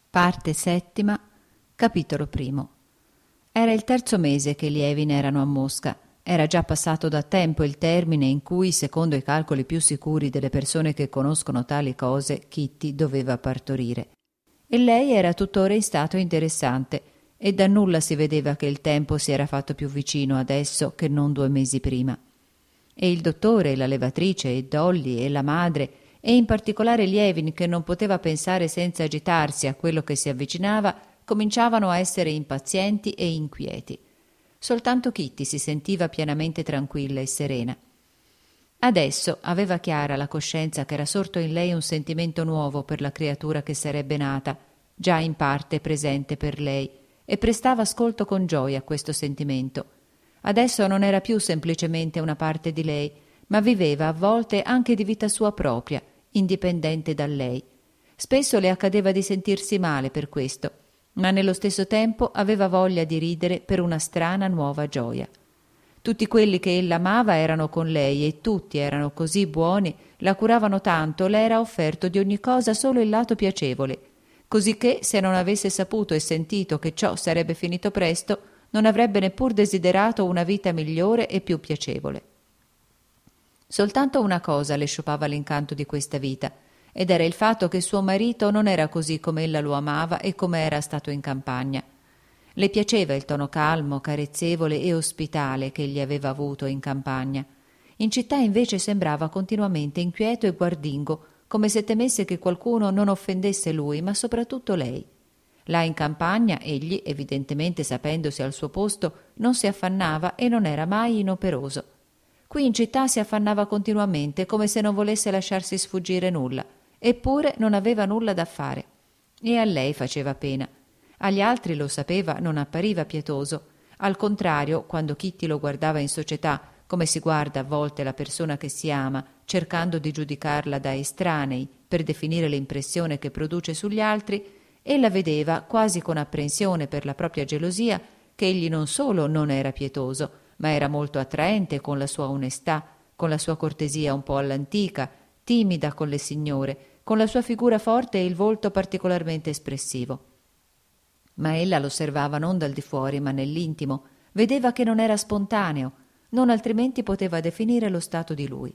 Parte settima, capitolo primo. Era il terzo mese che i Lievin erano a Mosca. Era già passato da tempo il termine in cui, secondo i calcoli più sicuri delle persone che conoscono tali cose, Kitty doveva partorire. E lei era tuttora in stato interessante, e da nulla si vedeva che il tempo si era fatto più vicino adesso che non 2 mesi prima. E il dottore, e la levatrice, e Dolly, e la madre, e in particolare Lievin, che non poteva pensare senza agitarsi a quello che si avvicinava, cominciavano a essere impazienti e inquieti. Soltanto Kitty si sentiva pienamente tranquilla e serena. Adesso aveva chiara la coscienza che era sorto in lei un sentimento nuovo per la creatura che sarebbe nata, già in parte presente per lei, e prestava ascolto con gioia a questo sentimento. Adesso non era più semplicemente una parte di lei, ma viveva a volte anche di vita sua propria, indipendente da lei. Spesso le accadeva di sentirsi male per questo, ma nello stesso tempo aveva voglia di ridere per una strana nuova gioia. Tutti quelli che ella amava erano con lei e tutti erano così buoni, la curavano tanto, le era offerto di ogni cosa solo il lato piacevole, cosicché se non avesse saputo e sentito che ciò sarebbe finito presto, non avrebbe neppur desiderato una vita migliore e più piacevole. Soltanto una cosa le sciupava l'incanto di questa vita, ed era il fatto che suo marito non era così come ella lo amava e come era stato in campagna. Le piaceva il tono calmo, carezzevole e ospitale che egli aveva avuto in campagna. In città invece sembrava continuamente inquieto e guardingo, come se temesse che qualcuno non offendesse lui, ma soprattutto lei. Là in campagna egli, evidentemente sapendosi al suo posto, non si affannava e non era mai inoperoso. Qui in città si affannava continuamente, come se non volesse lasciarsi sfuggire nulla, eppure non aveva nulla da fare. E a lei faceva pena. Agli altri, lo sapeva, non appariva pietoso. Al contrario, quando Kitty lo guardava in società, come si guarda a volte la persona che si ama, cercando di giudicarla da estranei per definire l'impressione che produce sugli altri, ella vedeva, quasi con apprensione per la propria gelosia, che egli non solo non era pietoso, ma era molto attraente con la sua onestà, con la sua cortesia un po' all'antica, timida con le signore, con la sua figura forte e il volto particolarmente espressivo. Ma ella lo osservava non dal di fuori, ma nell'intimo, vedeva che non era spontaneo, non altrimenti poteva definire lo stato di lui.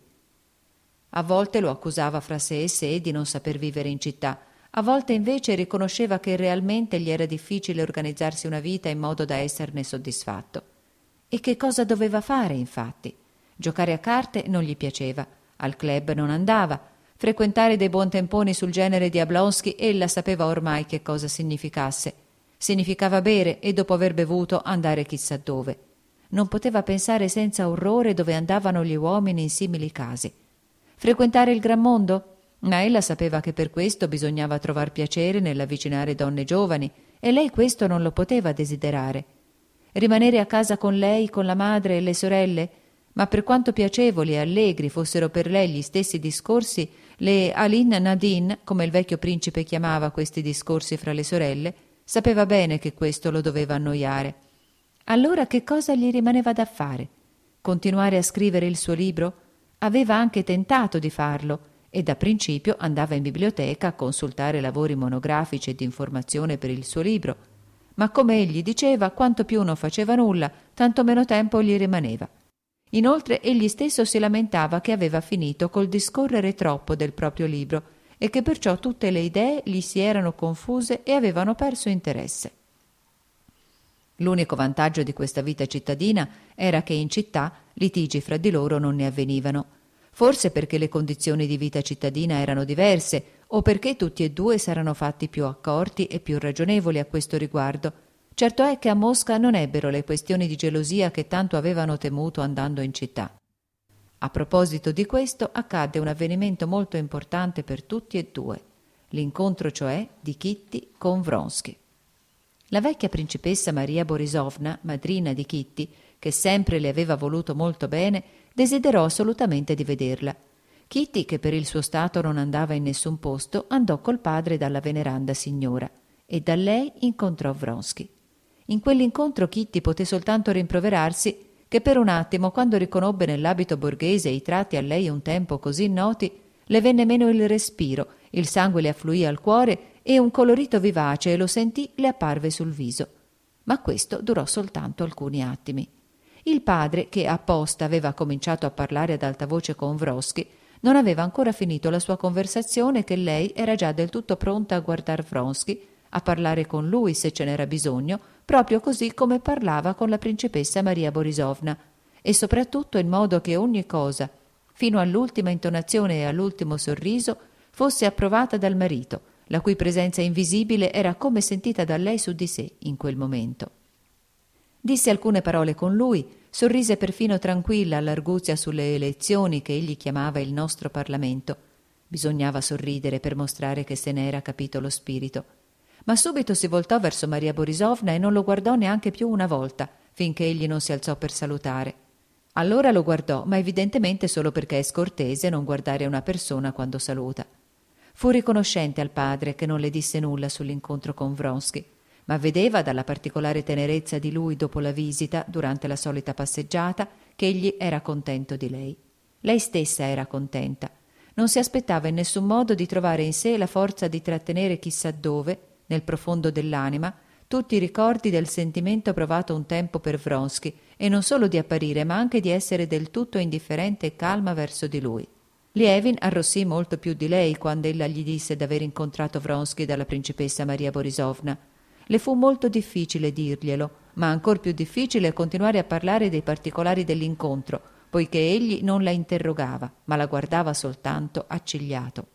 A volte lo accusava fra sé e sé di non saper vivere in città, a volte invece riconosceva che realmente gli era difficile organizzarsi una vita in modo da esserne soddisfatto. E che cosa doveva fare, infatti? Giocare a carte non gli piaceva, al club non andava, frequentare dei buontemponi sul genere di Ablonsky ella sapeva ormai che cosa significasse. Significava bere e dopo aver bevuto andare chissà dove. Non poteva pensare senza orrore dove andavano gli uomini in simili casi. Frequentare il gran mondo? Ma ella sapeva che per questo bisognava trovar piacere nell'avvicinare donne giovani e lei questo non lo poteva desiderare. Rimanere a casa con lei, con la madre e le sorelle? Ma per quanto piacevoli e allegri fossero per lei gli stessi discorsi, le Alin Nadine, come il vecchio principe chiamava questi discorsi fra le sorelle, sapeva bene che questo lo doveva annoiare. Allora che cosa gli rimaneva da fare? Continuare a scrivere il suo libro? Aveva anche tentato di farlo e da principio andava in biblioteca a consultare lavori monografici e di informazione per il suo libro. Ma come egli diceva, quanto più non faceva nulla, tanto meno tempo gli rimaneva. Inoltre egli stesso si lamentava che aveva finito col discorrere troppo del proprio libro e che perciò tutte le idee gli si erano confuse e avevano perso interesse. L'unico vantaggio di questa vita cittadina era che in città litigi fra di loro non ne avvenivano. Forse perché le condizioni di vita cittadina erano diverse o perché tutti e due s'erano fatti più accorti e più ragionevoli a questo riguardo. Certo è che a Mosca non ebbero le questioni di gelosia che tanto avevano temuto andando in città. A proposito di questo accadde un avvenimento molto importante per tutti e due, l'incontro cioè di Kitty con Vronsky. La vecchia principessa Maria Borisovna, madrina di Kitty, che sempre le aveva voluto molto bene, desiderò assolutamente di vederla. Kitty, che per il suo stato non andava in nessun posto, andò col padre dalla veneranda signora e da lei incontrò Vronsky. In quell'incontro Kitty poté soltanto rimproverarsi che per un attimo, quando riconobbe nell'abito borghese i tratti a lei un tempo così noti, le venne meno il respiro, il sangue le affluì al cuore e un colorito vivace, lo sentì, le apparve sul viso. Ma questo durò soltanto alcuni attimi. Il padre, che apposta aveva cominciato a parlare ad alta voce con Vronsky, non aveva ancora finito la sua conversazione che lei era già del tutto pronta a guardar Vronsky, a parlare con lui se ce n'era bisogno, proprio così come parlava con la principessa Maria Borisovna, e soprattutto in modo che ogni cosa, fino all'ultima intonazione e all'ultimo sorriso, fosse approvata dal marito, la cui presenza invisibile era come sentita da lei su di sé in quel momento. Disse alcune parole con lui, sorrise perfino tranquilla all'arguzia sulle elezioni che egli chiamava il nostro Parlamento. Bisognava sorridere per mostrare che se ne era capito lo spirito. Ma subito si voltò verso Maria Borisovna e non lo guardò neanche più una volta, finché egli non si alzò per salutare. Allora lo guardò, ma evidentemente solo perché è scortese non guardare una persona quando saluta. Fu riconoscente al padre che non le disse nulla sull'incontro con Vronsky, ma vedeva dalla particolare tenerezza di lui dopo la visita, durante la solita passeggiata, che egli era contento di lei. Lei stessa era contenta. Non si aspettava in nessun modo di trovare in sé la forza di trattenere chissà dove, nel profondo dell'anima, tutti i ricordi del sentimento provato un tempo per Vronsky, e non solo di apparire, ma anche di essere del tutto indifferente e calma verso di lui. Lievin arrossì molto più di lei quando ella gli disse d'aver incontrato Vronsky dalla principessa Maria Borisovna. Le fu molto difficile dirglielo, ma ancor più difficile continuare a parlare dei particolari dell'incontro, poiché egli non la interrogava, ma la guardava soltanto accigliato.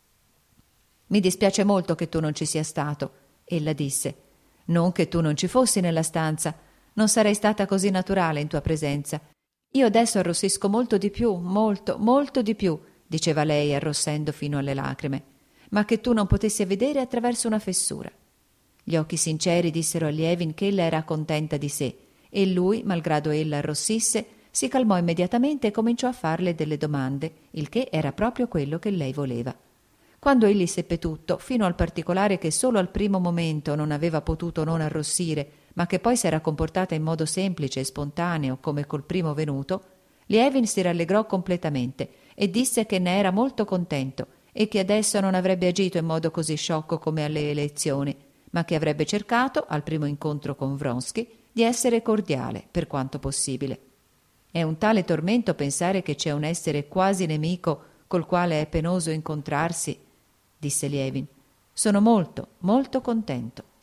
«Mi dispiace molto che tu non ci sia stato», ella disse. «Non che tu non ci fossi nella stanza, non sarei stata così naturale in tua presenza. Io adesso arrossisco molto di più, molto, molto di più», diceva lei arrossendo fino alle lacrime, «ma che tu non potessi vedere attraverso una fessura». Gli occhi sinceri dissero a Lievin che ella era contenta di sé, e lui, malgrado ella arrossisse, si calmò immediatamente e cominciò a farle delle domande, il che era proprio quello che lei voleva. Quando egli seppe tutto, fino al particolare che solo al primo momento non aveva potuto non arrossire, ma che poi s'era comportata in modo semplice e spontaneo come col primo venuto, Lievin si rallegrò completamente e disse che ne era molto contento e che adesso non avrebbe agito in modo così sciocco come alle elezioni, ma che avrebbe cercato, al primo incontro con Vronsky, di essere cordiale per quanto possibile. È un tale tormento pensare che c'è un essere quasi nemico col quale è penoso incontrarsi, disse Lievin. Sono molto, molto contento.